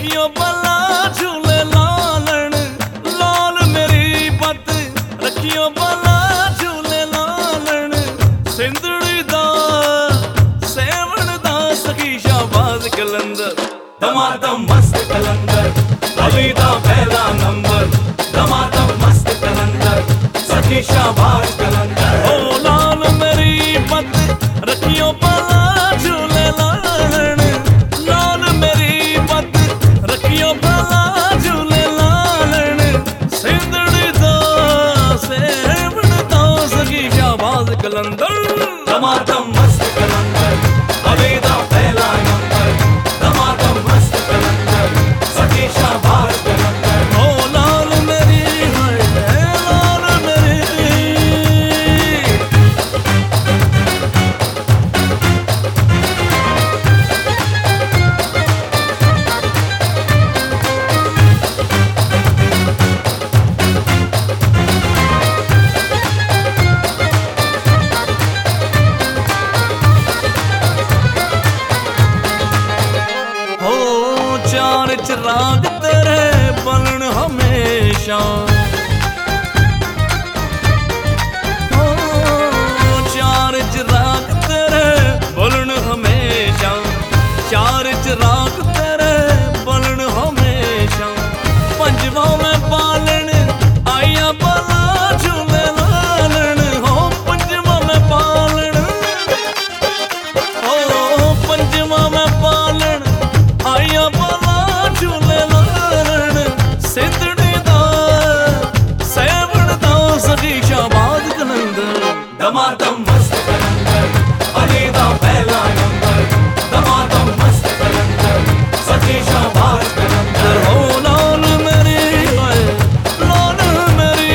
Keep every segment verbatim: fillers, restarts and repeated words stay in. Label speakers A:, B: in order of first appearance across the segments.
A: रखियो भला झूले लालण लाल मेरी पत रखियो भला झूले लालण सिंधड़ी दा सेवण दा सखी शाहबाज कलंदर दमादम मस्त कलंदर अली दा पहला नंबर दमादम मस्त कलंदर सखी शाहबाज कलंदर ओ लाल मेरी पत रखियो भला झूले लालण लाल मेरी पत रखियो भला झूले लालण सिंधड़ी दा सेवण दा सखी शाहबाज कलंदर दमादम मस्त कलंदर अली दा पहला नंबर दमादम मस्त कलंदर सखी शाहबाज कलंदर ओ लाल मेरी है लाल मेरी चार चिराग तेरे बलन हमेशा ओ चार चिराग तेरे बलन हमेशा चार चिराग तेरे बलन हमेशा पंजवा में पालन आया भला झूले लालन हो पंजवा में पालन हो पंजवा में पालन आया भला झूले लालण सिंधड़ी दा सेवण दा सखी शाहबाज कलंदर दमादम मस्त कलंदर अली दा पहला नंबर दमादम मस्त कलंदर सखी शाहबाज कलंदर ओ लाल मेरी लाल मेरी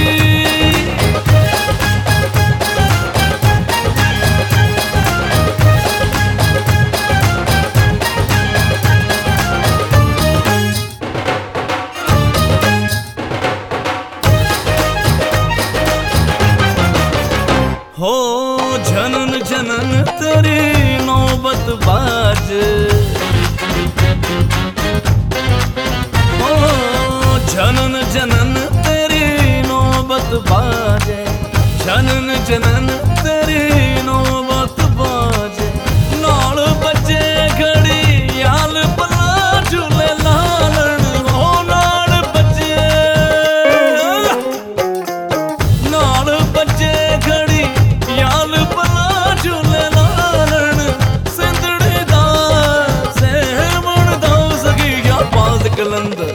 A: हो जनन जनन तेरी नौबत बाज हो जनन जनन तेरी नौबत बाजे जनन जनन तेरी नौबत बाजे नाल बच्चे घड़ी याल भला झूले लालण हो नाल बच्चे नाल बच्चे घड़ी याल भला झूले लालण सिंधड़ी दा सेवण दा सखी शाहबाज कलंदर